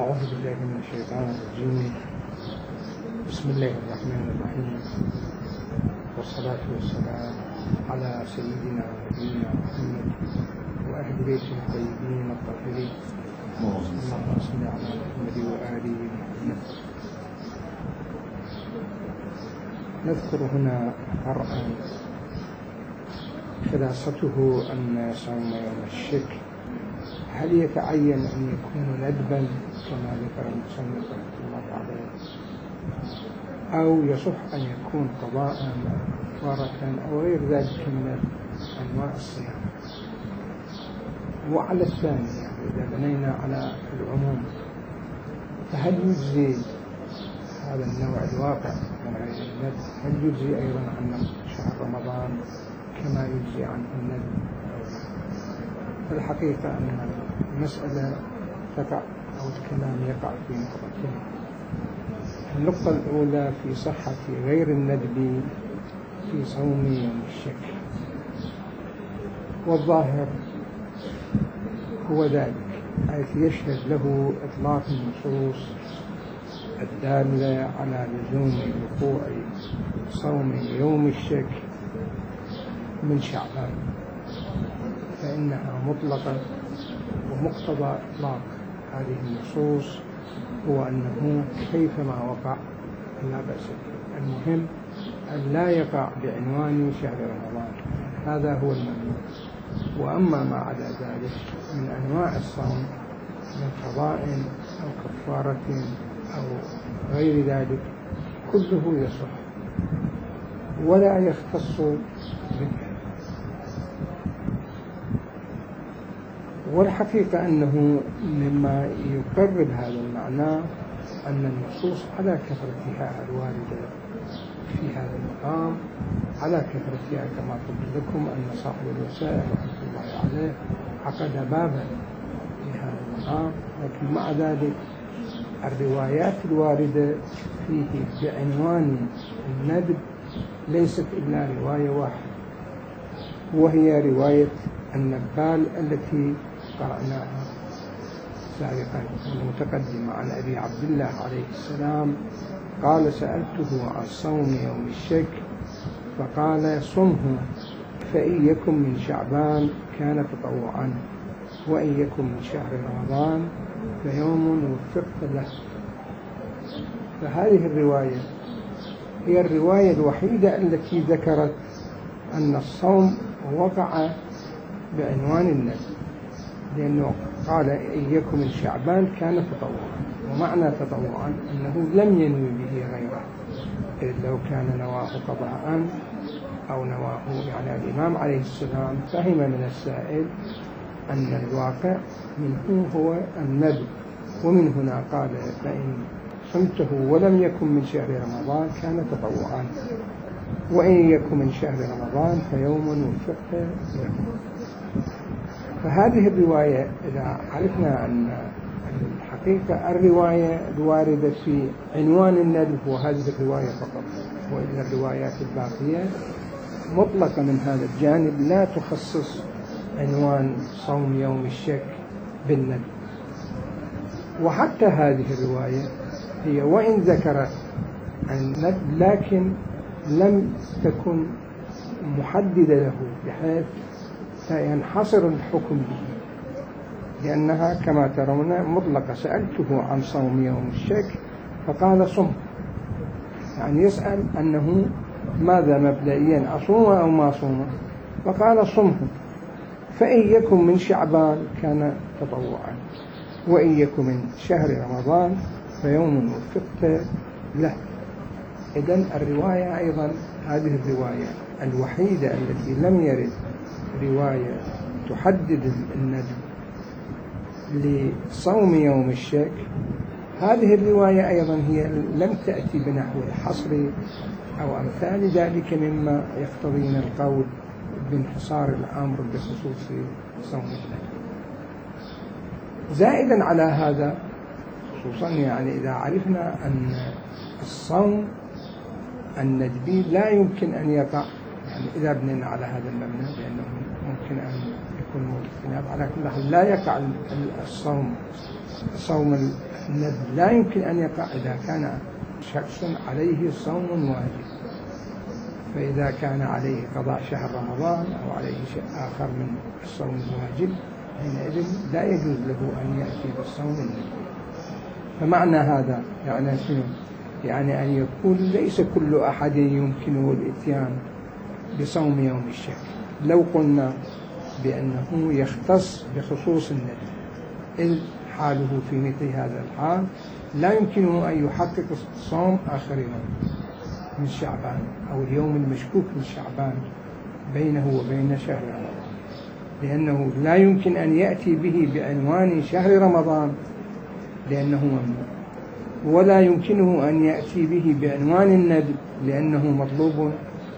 أعوذ بالله من الشيطان الرجيم. بسم الله الرحمن الرحيم، والصلاة والسلام على سيدنا ونبينا محمد وأهل بيته الطيبين الطاهرين. اللهم صل على محمد وآله محمد. نذكر هنا فرعا خلاصته أن صوم يوم الشك هل يتعين أن يكون ندبا كما ذكر المصنف رحمه الله عليه، أو يصح أن يكون قضاء كفارة أو غير ذلك من أنواع الصيام. وعلى الثاني يعني إذا بنينا على العموم، فهل يجزي هذا النوع الواقع من الندب، هل يجزي أيضا عن شهر رمضان كما يجزي عنه الندب؟ الحقيقة أن المسألة تقع أو الكلام يقع في نقطتين. النقطة الأولى في صحة غير الندب في صوم يوم الشك، والظاهر هو ذلك، حيث يشهد له إطلاق النصوص الدالة على لزوم وقوع صوم يوم الشك من شعبان، فإنها مطلقة، ومقتضى إطلاق هذه النصوص هو أنه كيفما وقع لا بأس به، المهم أن لا يقع بعنوان شهر رمضان، هذا هو الممنوع. وأما ما عدا ذلك من أنواع الصوم من قضاء أو كفارة أو غير ذلك كله يصح ولا يختص منه. والحقيقة أنه مما يقرب هذا المعنى أن النصوص على كثرتها الواردة في هذا المقام على كثرتها، كما قلت لكم أن صاحب الوسائل رحمه الله عليه عقد بابا في هذا المقام، لكن مع ذلك الروايات الواردة فيه بعنوان الندب ليست إلا رواية واحدة، وهي رواية النبال التي قرأناها سابقا المتقدمة عن أبي عبد الله عليه السلام قال: سألته عن صوم يوم الشك فقال: صمه، فإن يكن من شعبان كان تطوعا، وإن يكن من شهر رمضان فيوم وفقت له. فهذه الرواية هي الرواية الوحيدة التي ذكرت أن الصوم وقع بعنوان الندب، لأنه قال: إن يكن من شعبان كان تطوعا، ومعنى تطوعا أنه لم ينوي به غيره، إذ لو كان نواه قضاء أو نواه يعني الإمام عليه السلام فهم من السائل أن الواقع منه هو الندب، ومن هنا قال: فإن صمته ولم يكن من شهر رمضان كان تطوعا، وإن يكن من شهر رمضان فيوم وفقت له. فهذه الرواية إذا عرفنا أن الحقيقة الرواية الواردة في عنوان الندب هو هذه الرواية فقط، وإن الروايات الباقية مطلقة من هذا الجانب لا تخصص عنوان صوم يوم الشك بالندب. وحتى هذه الرواية هي وإن ذكرت الندب لكن لم تكن محددة له بحيث سينحصر الحكم به، لأنها كما ترون مطلقة. سألته عن صوم يوم الشك فقال: صم، يعني يسأل أنه ماذا مبدئيا أصوم أو ما صوم، فقال: صمه، فإن يكن من شعبان كان تطوعا، وإن يكن من شهر رمضان فيوم وفقت له. إذن الرواية أيضا هذه الرواية الوحيدة التي لم يرد رواية تحدد الندب لصوم يوم الشك، هذه الرواية أيضا هي لم تأتي بنحو الحصر أو أمثال ذلك مما يقتضينا القول بانحصار الأمر بخصوص صوم الندب. زائدا على هذا، خصوصا يعني إذا عرفنا أن الصوم الندبي لا يمكن أن يقع، يعني إذا بنينا على هذا المبنى لأنه ممكن أن يكون الاختلاف، على كل حال لا يقع الصوم الندب لا يمكن أن يقع إذا كان شخص عليه صوم واجب. فإذا كان عليه قضاء شهر رمضان أو عليه شيء آخر من الصوم الواجب حينئذ لا يجوز له أن يأتي بالصوم الندبي. فمعنى هذا يعني شنو؟ يعني أن يكون ليس كل أحد يمكنه الإتيان بصوم يوم الشك. لو قلنا بأنه يختص بخصوص الندب إذ حاله في مثل هذا الحال لا يمكنه أن يحقق صوم آخر يوم من شعبان أو اليوم المشكوك من شعبان بينه وبين شهر رمضان، لأنه لا يمكن أن يأتي به بعنوان شهر رمضان لأنه ممنوع، ولا يمكنه أن يأتي به بعنوان الندب لأنه مطلوب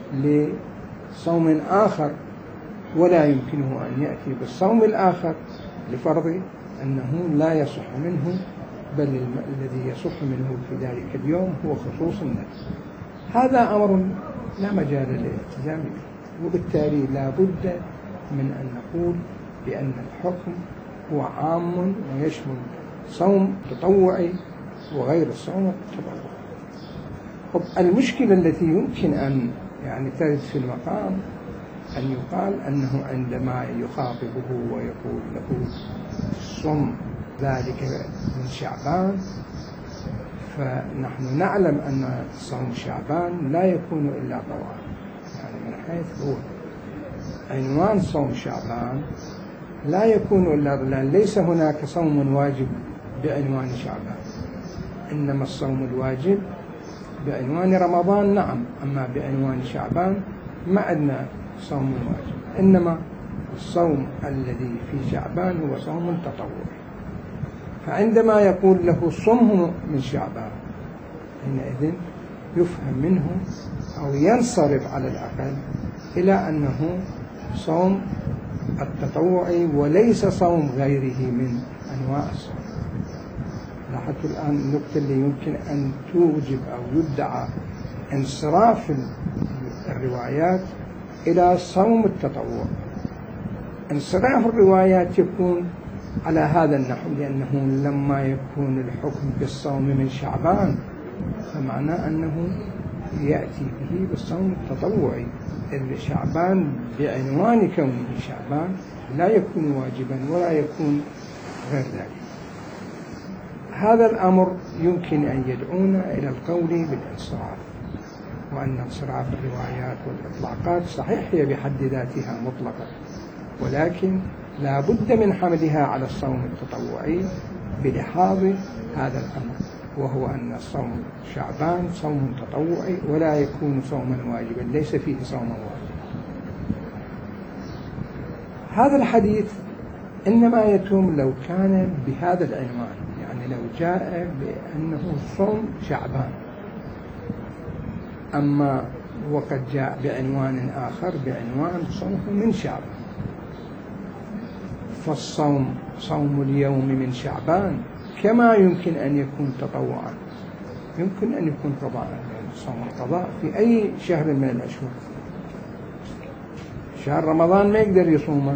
لصوم آخر، ولا يمكنه أن يأتي بالصوم الآخر لفرض أنه لا يصح منه، بل الذي يصح منه في ذلك اليوم هو خصوص الندب. هذا أمر لا مجال للالتزام به، وبالتالي لا بد من أن نقول بأن الحكم هو عام ويشمل صوم تطوعي وغير الصوم التطوعي. المشكلة التي يمكن أن ترد في المقام أن يقال أنه عندما يخاطبه ويقول له صم ذلك من شعبان، فنحن نعلم أن صوم شعبان لا يكون إلا طوعا، من حيث هو عنوان صوم شعبان لا يكون إلا لأن ليس هناك صوم واجب بعنوان شعبان، إنما الصوم الواجب بعنوان رمضان نعم، أما بعنوان شعبان ما عندنا صوم واجب، إنما الصوم الذي في شعبان هو صوم تطوعي. فعندما يقول له صمه من شعبان حينئذ يفهم منه أو ينصرف على الأقل إلى أنه صوم التطوعي وليس صوم غيره من أنواع الصوم. لاحظت الآن النقطة اللي يمكن أن توجب أو يدعى انصراف الروايات إلى صوم التطوع. انصراف الروايات يكون على هذا النحو لأنه لما يكون الحكم بالصوم من شعبان فمعناه أنه يأتي به بالصوم التطوعي، إذ شعبان بعنوان كونه شعبان لا يكون واجبا ولا يكون غير ذلك. هذا الأمر يمكن أن يدعونا إلى القول بالانصراف، وأن انصراف الروايات والإطلاقات صحيح هي بحد ذاتها مطلقة، ولكن لا بد من حملها على الصوم التطوعي بلحاظ هذا الأمر، وهو أن الصوم شعبان صوم تطوعي ولا يكون صوما واجبا، ليس فيه صوم واجب. هذا الحديث إنما يتم لو كان بهذا العنوان، يعني لو جاء بأنه صوم شعبان، أما وقد جاء بعنوان آخر بعنوان صوم من شعبان، فالصوم صوم اليوم من شعبان كما يمكن أن يكون تطوعا يمكن أن يكون قضاء، يعني صوم القضاء في أي شهر من الأشهر. شهر رمضان ما يقدر يصومه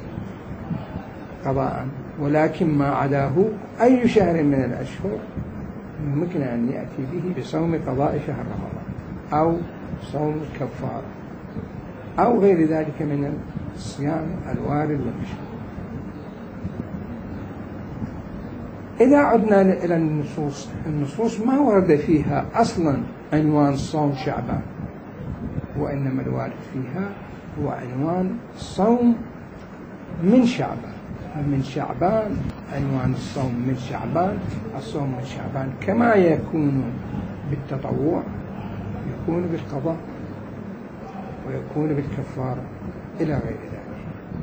قضاء، ولكن ما عداه أي شهر من الأشهر يمكن أن يأتي به بصوم قضاء شهر رمضان أو صوم الكفار أو غير ذلك من الصيام الوارد والمشروع. إذا عدنا إلى النصوص ما ورد فيها أصلا عنوان صوم شعبان، وإنما الوارد فيها هو عنوان صوم من شعبان. من شعبان عنوان الصوم من شعبان، الصوم من شعبان كما يكون بالتطوع يكون بالقضاء ويكون بالكفارة إلى غير ذلك.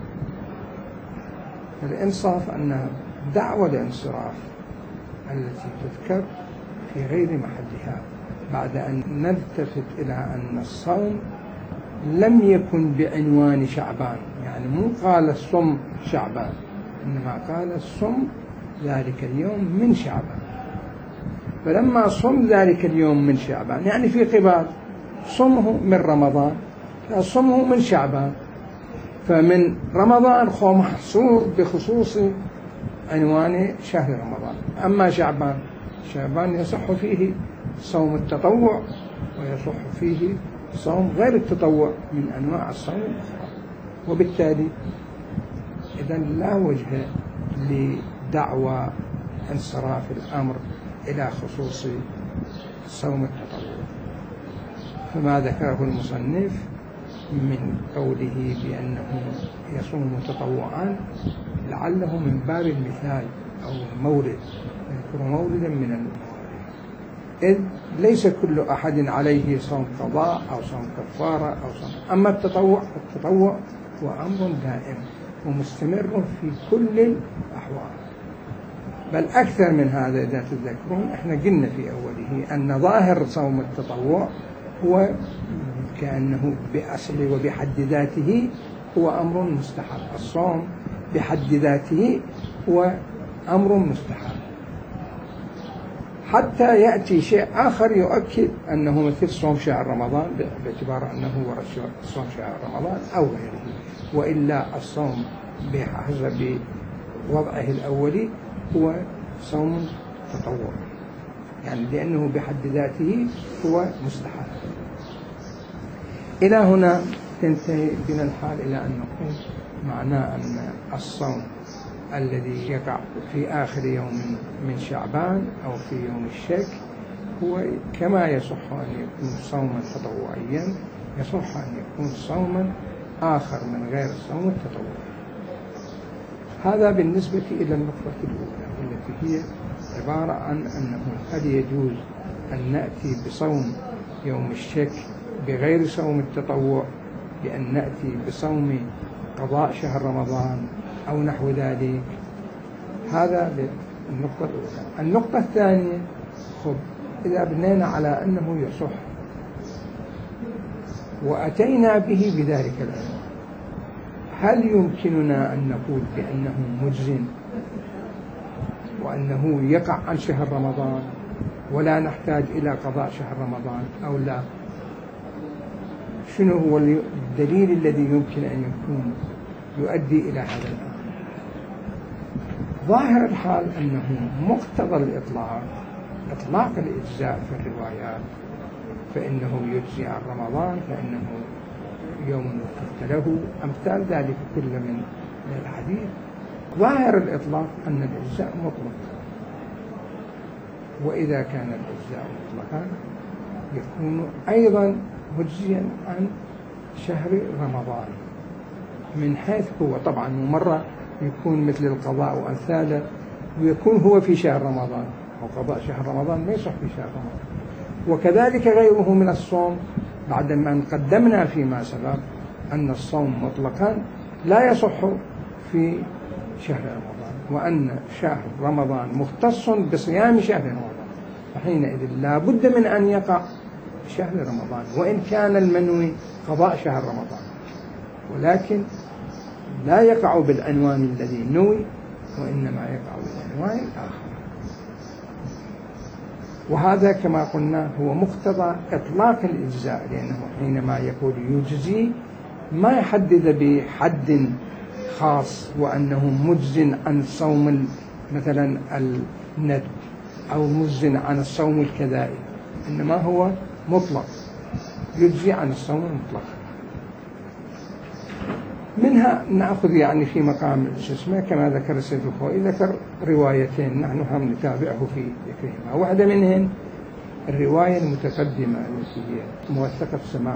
الإنصاف أن دعوى الانصراف التي تذكر في غير محلها بعد أن نلتفت إلى أن الصوم لم يكن بعنوان شعبان، يعني مو قال صم شعبان، إنما قال صم ذلك اليوم من شعبان. فلما صم ذلك اليوم من شعبان يعني في قبال صمه من رمضان، فصمه من شعبان، فمن رمضان هو محصور بخصوص عنوان شهر رمضان. أما شعبان يصح فيه صوم التطوع ويصح فيه صوم غير التطوع من أنواع الصوم الأخرى، وبالتالي إذن لا وجه لدعوى انصراف الأمر إلى خصوص صوم التطوع. فما ذكره المصنف من قوله بأنه يصوم تطوعا لعله من باب المثال أو المورد، يذكر موردا من الموارد، إذ ليس كل أحد عليه صوم قضاء أو صوم كفارة أو صوم. أما التطوع هو أمر دائم ومستمر في كل الأحوال، بل أكثر من هذا. إذا تذكرون إحنا قلنا في أوله أن ظاهر صوم التطوع هو كأنه بأصله وبحد ذاته هو أمر مستحب. الصوم بحد ذاته هو أمر مستحب، حتى يأتي شيء آخر يؤكد أنه مثل صوم شهر رمضان باعتبار أنه هو صوم شهر رمضان أو غيره، وإلا الصوم بحسب وضعه الأولي هو صوم تطوع، يعني لأنه بحد ذاته هو مستحب. إلى هنا تنتهي بنا الحال إلى أن نقول معناه أن الصوم الذي يقع في آخر يوم من شعبان أو في يوم الشك هو كما يصح أن يكون صوما تطوعيا يصح أن يكون صوما آخر من غير الصوم التطوعي. هذا بالنسبة إلى النقطة الأولى التي هي عبارة عن أنه هل يجوز أن نأتي بصوم يوم الشك بغير صوم التطوع، بأن نأتي بصوم قضاء شهر رمضان أو نحو ذلك. هذا النقطة الأولى. النقطة الثانية، إذا بنينا على أنه يصح وأتينا به بذلك العنوان، هل يمكننا أن نقول بأنه مجزٍ وأنه يقع عن شهر رمضان ولا نحتاج إلى قضاء شهر رمضان أو لا؟ شنو هو الدليل الذي يمكن أن يكون يؤدي إلى هذا الأمر؟ ظاهر الحال أنه مقتضى إطلاق الإجزاء في الروايات، فإنه يجزي عن رمضان، فإنه يوم وقفت له، أمثال ذلك كل من الحديث. ظاهر الإطلاق أن الإجزاء مطلق، وإذا كان الإجزاء مطلقا يكون أيضا مجزيا عن شهر رمضان، من حيث هو طبعا مرة يكون مثل القضاء وأمثاله ويكون هو في شهر رمضان، وقضاء شهر رمضان ما يصح في شهر رمضان. وكذلك غيره من الصوم، بعدما قدمنا فيما سبق أن الصوم مطلقا لا يصح في شهر رمضان، وأن شهر رمضان مختص بصيام شهر رمضان، فحينئذ لا بد من أن يقع شهر رمضان وإن كان المنوي قضاء شهر رمضان، ولكن لا يقع بالعنوان الذي نوي، وإنما يقع بالعنوان الآخر. وهذا كما قلنا هو مقتضى إطلاق الإجزاء، لأنه حينما يقول يجزي ما يحدد بحد خاص وأنه مجز عن صوم مثلا الندب أو مجز عن الصوم الكذائي، إنما هو مطلق يجزي عن الصوم المطلق. منها نأخذ يعني في مقام الجسمة كما ذكر السيد الخوئي، ذكر روايتين نحن هم نتابعه في ذكرهما. واحدة منهن الرواية المتقدمة التي هي موثقة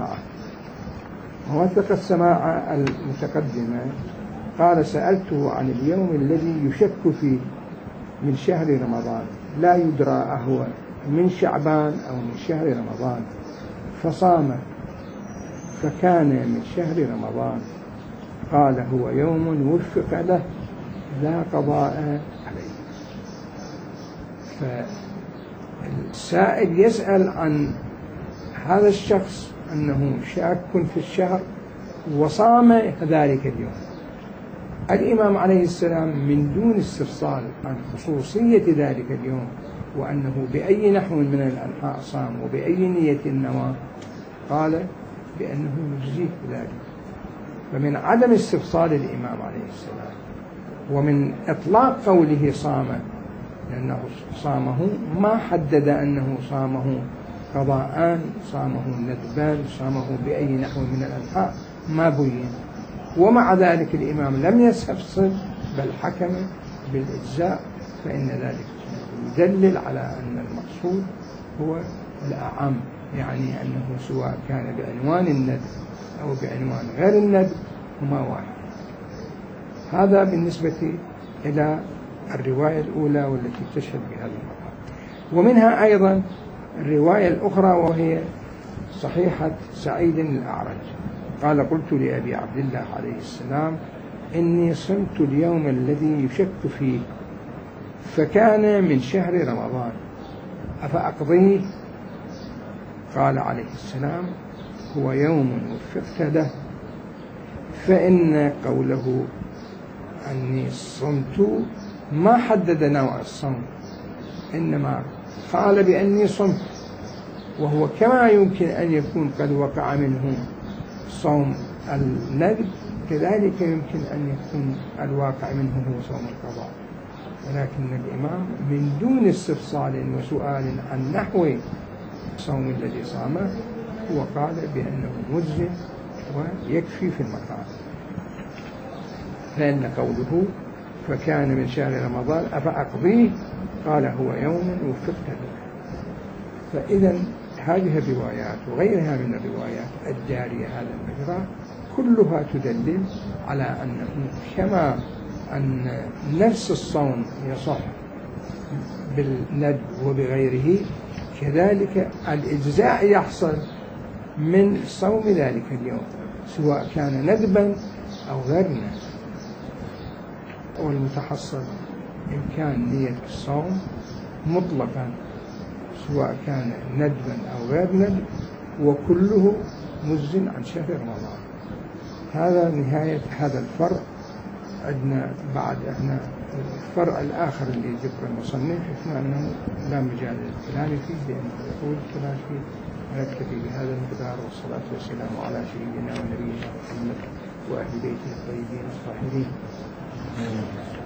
السماعة المتقدمة، قال سألته عن اليوم الذي يشك فيه من شهر رمضان لا يدرى أهو من شعبان أو من شهر رمضان، فصام فكان من شهر رمضان، قال هو يوم وفق له لا قضاء عليه. فالسائل يسأل عن هذا الشخص أنه شاك في الشهر وصام ذلك اليوم. الإمام عليه السلام من دون استفصال عن خصوصية ذلك اليوم وأنه بأي نحو من الأنحاء صام وبأي نية النواة، قال بأنه يجزيه ذلك. فمن عدم استفصال الإمام عليه السلام ومن إطلاق قوله صام لأنه صامه ما حدد أنه صامه قضاء، صامه ندبا، صامه بأي نحو من الأنحاء، ما بين. ومع ذلك الإمام لم يستفصل بل حكم بالإجزاء، فإن ذلك يدلل على أن المقصود هو الأعم، يعني أنه سواء كان بعنوان الندب أو بعنوان غير الندب هما واحد. هذا بالنسبة إلى الرواية الأولى والتي تشهد بهذا المقام. ومنها أيضا الرواية الأخرى وهي صحيحة سعيد الأعرج قال: قلت لأبي عبد الله عليه السلام: إني صمت اليوم الذي يشك فيه، فكان من شهر رمضان، أفأقضيه؟ قال عليه السلام: هو يوم وفقت له، فإن قوله أني صمت ما حدد نوع الصوم، إنما قال بأني صمت، وهو كما يمكن أن يكون قد وقع منه صوم الندب كذلك يمكن أن يكون الواقع منه هو صوم القضاء. ولكن الإمام من دون استفصال وسؤال عن نحو الصوم الذي صامه هو قال بأنه مجزٍ ويكفي في المقام. فإن قوله فكان من شهر رمضان أفأقضيه قال هو يوم وفقت له. فإذا هذه الروايات وغيرها من الروايات الجارية هذا المجرى كلها تدلل على أنه كما أن نفس الصوم يصح بالندب وبغيره كذلك الإجزاء يحصل من صوم ذلك اليوم سواء كان ندبا أو غير ندب. والمتحصل إمكان نية الصوم مطلقا سواء كان ندبا أو غير ندب، وكله مجز عن شهر رمضان. هذا نهاية هذا الفرع. عندنا بعد احنا الفرع الآخر اللي ذكر المصنف احنا أنه لا مجال للكلام فيه لأنه يطول الكلام فيه. ونكتفي بهذا المقدار، والصلاة والسلام على سيدنا ونبينا محمد وأهل بيته الطيبين الطاهرين.